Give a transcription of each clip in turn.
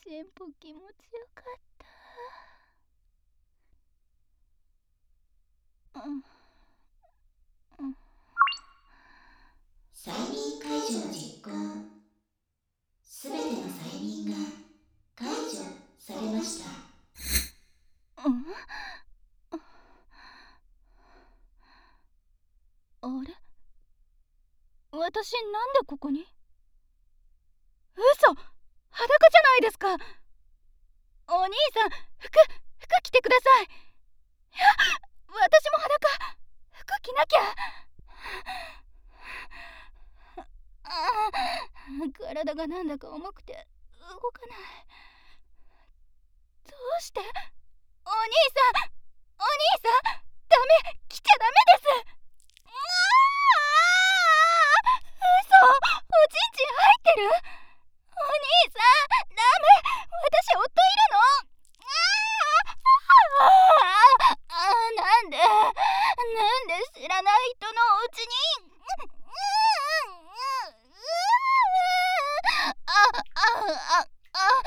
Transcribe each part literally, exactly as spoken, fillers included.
全部気持ちよかった。うんうん。 催眠解除の実行。すべての催眠が解除されました。 うん、あれ、私なんでここに？嘘、裸じゃないですか。お兄さん、服服着てください。いや、私も裸。服着なきゃ。ああ、体がなんだか重くて動かない。どうして？お兄さん、お兄さん、ダメ、来ちゃダメです。うわあ、嘘、おちんちん入ってる。お兄さん、ダメ、私夫いるの。ああ、ああ、なんでなんで知らない人のお家に。ああああ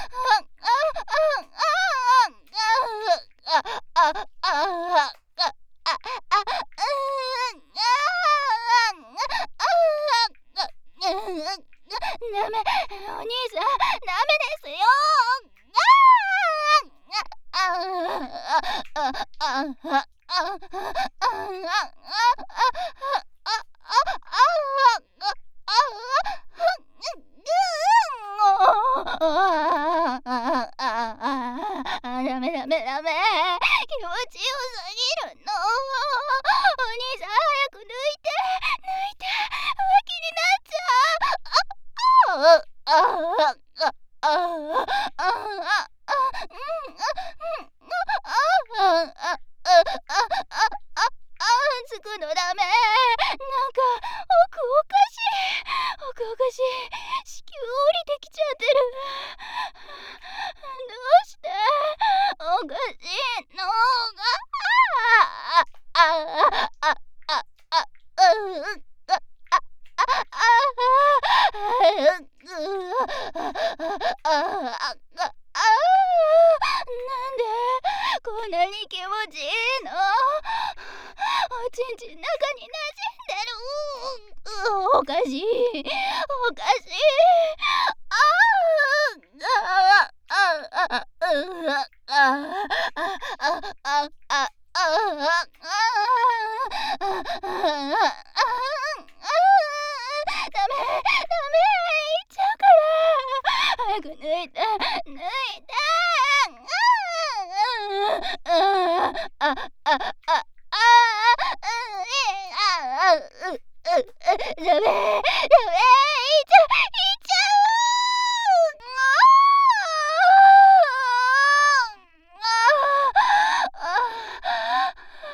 ダメ、お兄さん、ダメですよ。ダメダメダメ、気持ちよすぎるの。お兄さん、早く抜いて抜いて、浮気になっちゃう。あああああああつくのダメ。なんか奥おかしい、奥おかしい、子宮降りてきちゃってる。どうしておかしいのが。ああああああうんなんでこんなに気持ちいいの。おちんちん中に馴染んでる。おかしい、おかしい。あああああああああダメダメ、いっちゃうから。早く抜いて抜いて。あああああダメダメ、いっちゃう、いっちゃう。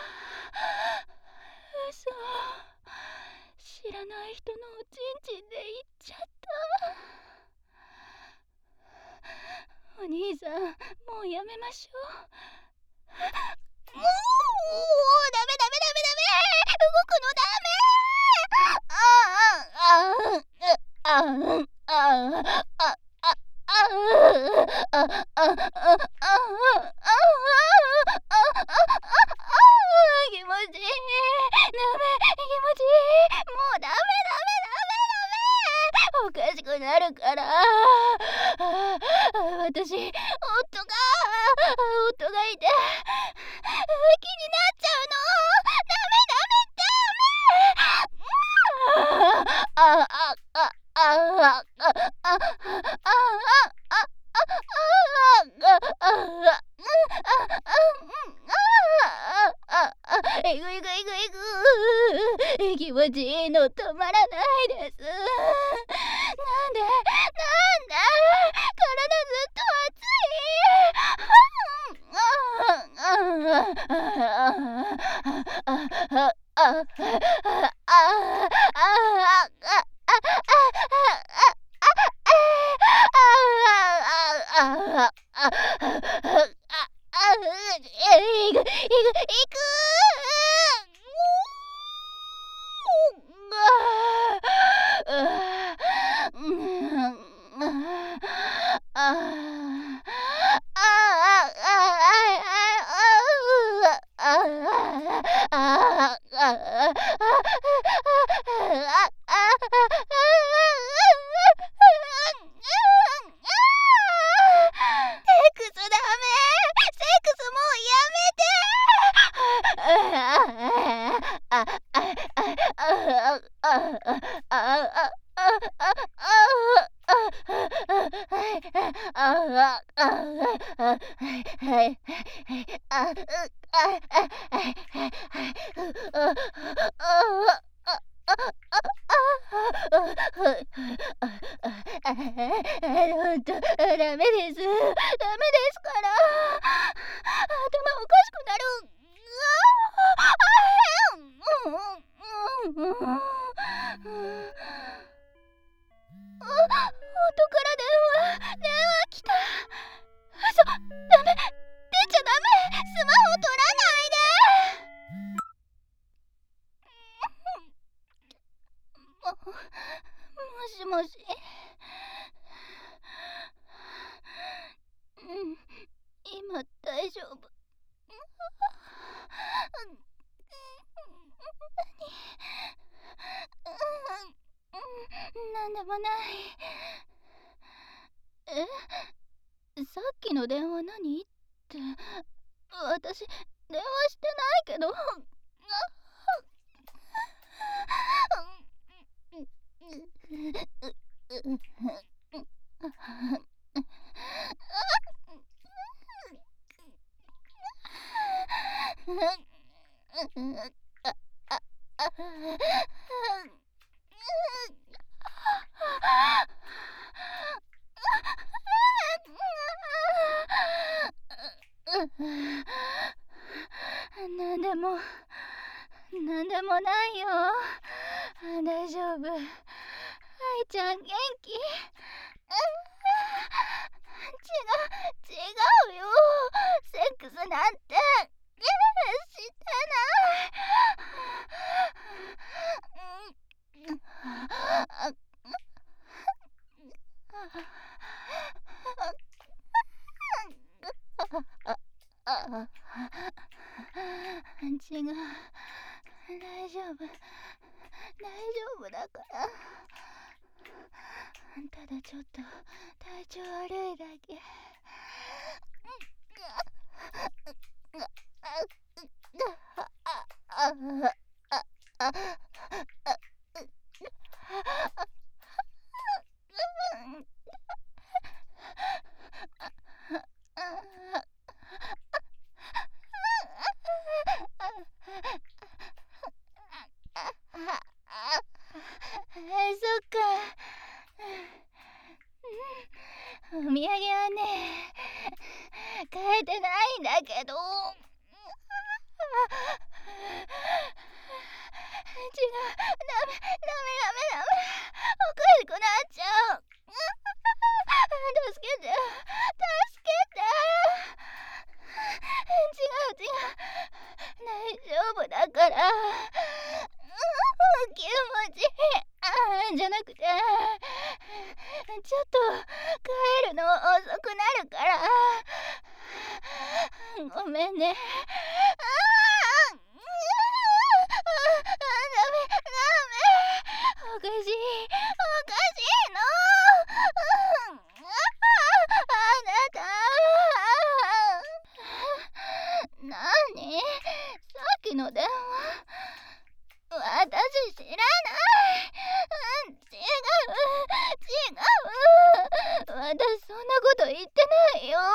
嘘、知らない人のおちんちんで言っちゃった。お兄さん、もうやめましょう。もうダメダメダメダメ、動くのダメ。あああああああ気持ちいい、ダメ、気持ちいい、もうダメダメダメダメ、おかしくなるから。私、夫が夫がいて気になっちゃうの。ダメダメダメ。ああああああえぐいぐいぐいぐ気持ちいいの止まらないです。なんでなんで、体ずっとああクスダメ、セックスもうやめて。ああああああああほんとダメです、ダメですから。頭おかしくなる。あ、元から電話電話来た。嘘、ダメ、出ちゃダメ、スマホ取らないで。も、もしもし。うん、今大丈夫。何、なんでもない。え、さっきの電話何って、私電話してないけど。なんでもなんでもないよ。大丈夫。愛ちゃん元気？違う違うよ、セックスなんてしてない。違う、大丈夫大丈夫だから。ただちょっと体調悪いだけ。そっか。お土産はね、買えてないんだけど。違う、ダメダメダメダメ、おかしくなっちゃう。助けて助けて。違う違う、大丈夫だから。気持ちいい。あ、じゃなくて、ちょっと帰るの遅くなるから。ごめんね。ああ、ダメダメ、おかしいおかしいの。あなた。なに？さっきの電話、私知らない。違う違う、私そんなこと言ってないよ。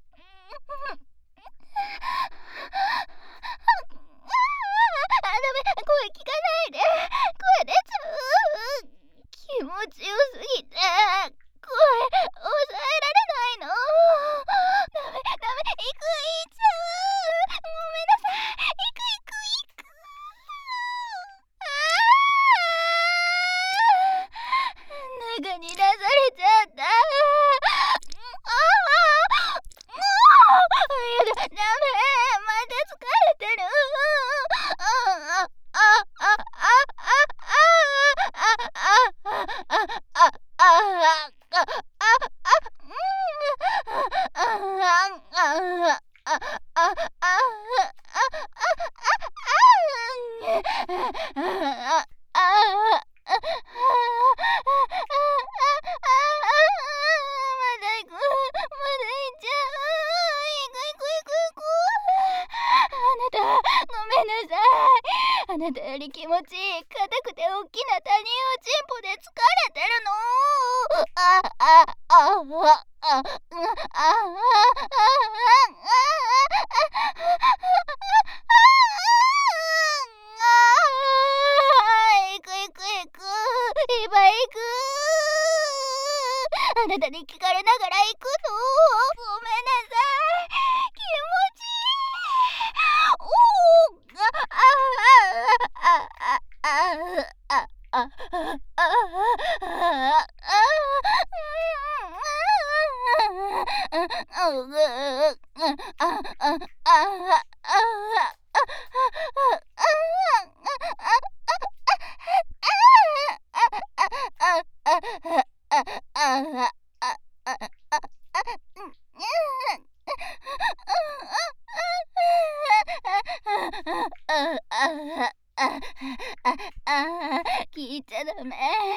ダメ、声聞かないで。声出ちゃう。気持ちよすぎて声抑えられないの。ダメダメ、行く行っちゃう。ごめんなさい。行く行く行く。中に出されちゃった。ああ、 あなたより気持ちいい硬くて大きな他人をチンポで疲れてるの。あああああああ行く行く行く、今行く。あなたに聞かれながら行くの。ごめんなさい、気持ちいい。おーあああああああ聞いちゃダメ、聞いちゃ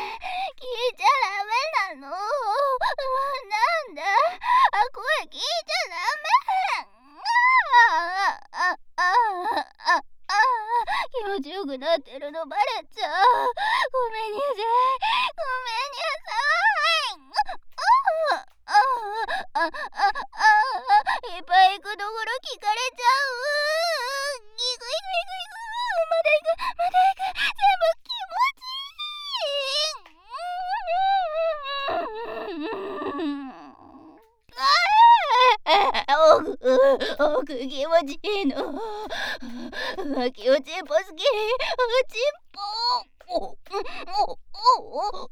ダメなの。なんだ、あ、声聞いちゃダメ。あああああ気持ちよくなってるのバレちゃう。ごめんにゃさい、ごめんにゃさい。あああああいっぱい行くところ聞かれちゃう。行く行く行く行く、まだ行くまだ行く、全部気持ち奥気持ちいいの。浮気をチンポ好き。チンポおおおお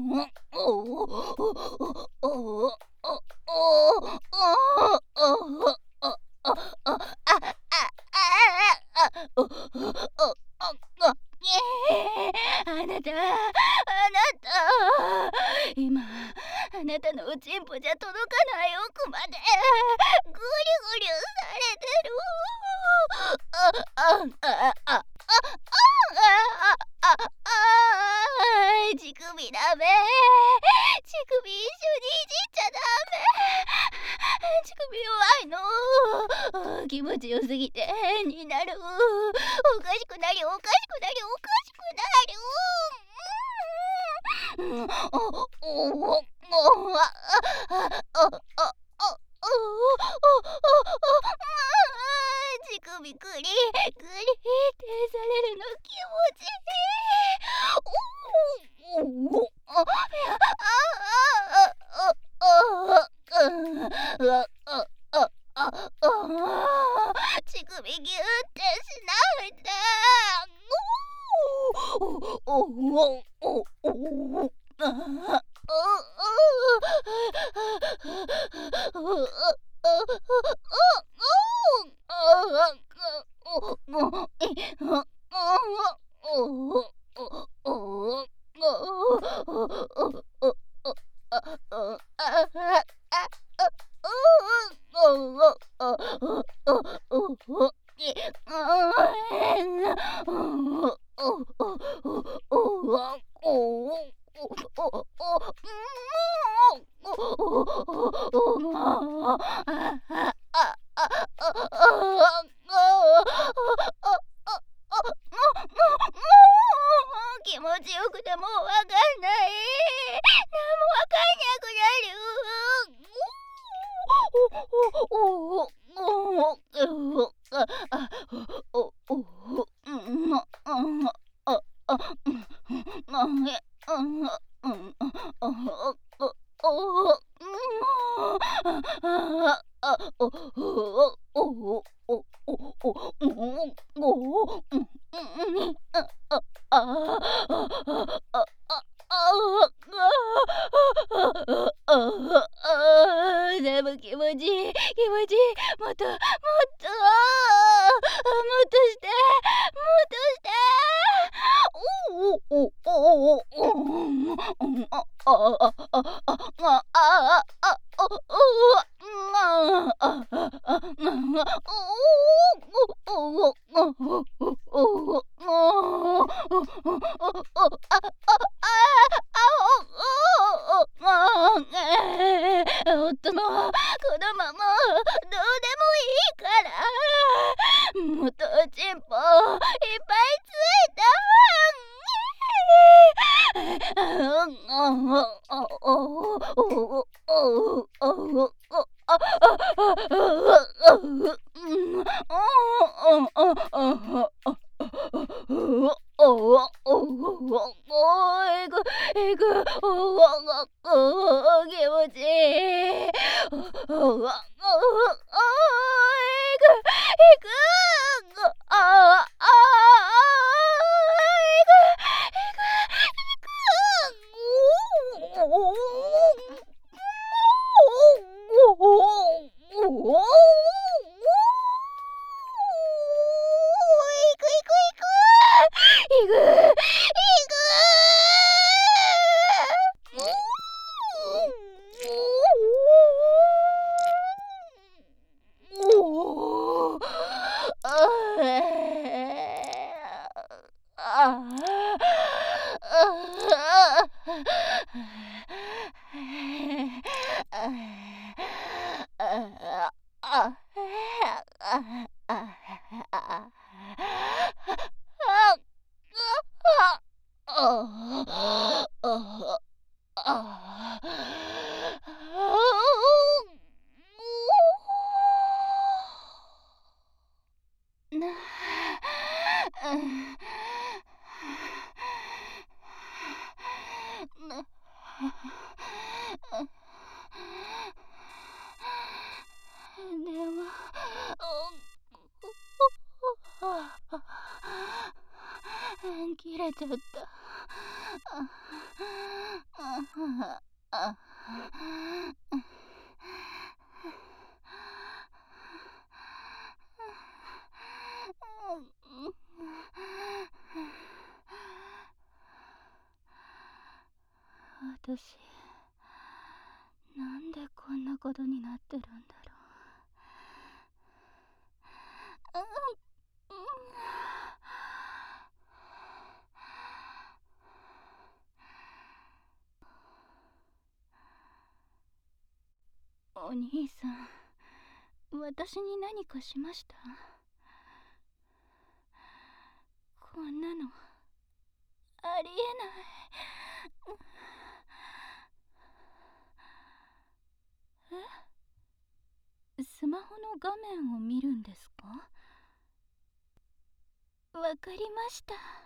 あなた、あなた、今あなたのおちんぽじゃ届かない奥までぐりぐりされてる。ああああああああ乳首ダメ、乳首一緒にいじっちゃダメ。乳首弱いの。気持ちよすぎて変になる。おかしくなりおかしくなりおかしくなる。おおお乳首グリグリってされるの気持ちいい。おおあ乳首ギュってしないで。おおおおお気持ちよくてもうわかんない。何もわかんなくなる。でも気持ちいい気持ちいい。もっともっともっとしてもっとして。おおおおおのチンポいっぱいついた。気持ちいい。切れちゃった。私、なんでこんなことになってるんだろう。お兄さん、私に何かしました？こんなのありえない。え？スマホの画面を見るんですか？わかりました。